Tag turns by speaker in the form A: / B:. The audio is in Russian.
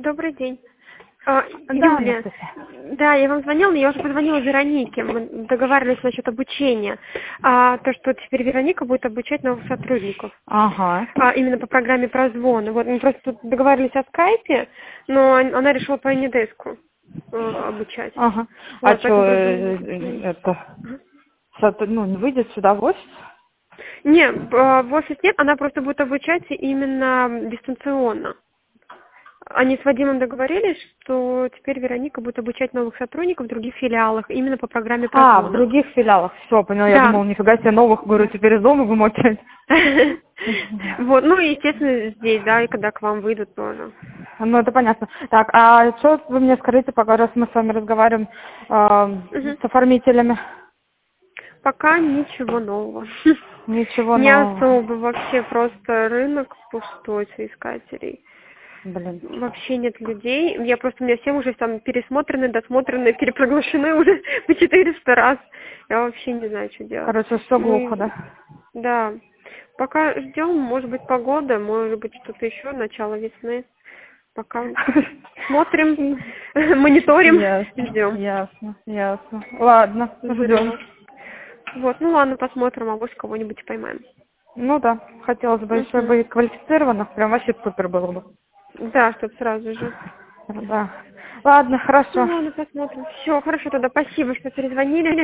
A: Добрый день.
B: Да,
A: Юлия,
B: Анастасия.
A: да, я вам звонила, но я уже позвонила Веронике. Мы договаривались насчет обучения. То, что теперь Вероника будет обучать новых сотрудников.
B: Ага.
A: Именно по программе прозвона. Вот мы просто тут договаривались о скайпе, но она решила по Anydesk обучать.
B: Ага. А
A: Вот,
B: что,
A: поэтому просто...
B: это,
A: Ага.
B: не выйдет сюда в офис?
A: Не, в офис нет, она просто будет обучать именно дистанционно. Они с Вадимом договорились, что теперь Вероника будет обучать новых сотрудников в других филиалах, именно по программе
B: В
A: прозвона.
B: других филиалах. Все, поняла. Я
A: Да.
B: думала, нифига себе новых, говорю, теперь из дома будем опять.
A: Вот, ну и, естественно, здесь, да, и когда к вам выйдут тоже.
B: Ну, это понятно. Так, а что вы мне скажите, пока раз мы с вами разговариваем
A: Мгм.
B: с оформителями?
A: Пока ничего нового.
B: Ничего
A: Не
B: нового.
A: особо вообще, просто рынок пустой соискателей.
B: Блин.
A: Вообще нет людей. Я просто, у меня все уже там пересмотрены, досмотрены, перепроглашены уже по 400 раз. Я вообще не знаю, что делать.
B: Короче, все глухо, да?
A: Да. Пока ждем, может быть, погода, может быть, что-то еще, начало весны. Пока смотрим, мониторим,
B: Ясно,
A: ждем.
B: ясно, ясно. Ладно, ждем.
A: Вот. Вот, ну ладно, посмотрим, авось кого-нибудь поймаем.
B: Ну да, хотелось бы еще
A: Мгм.
B: быть квалифицированных, прям вообще супер было бы.
A: Да, чтоб сразу же.
B: Да. Ладно,
A: Ну
B: хорошо.
A: ладно, посмотрим. Все, хорошо тогда, спасибо, что перезвонили.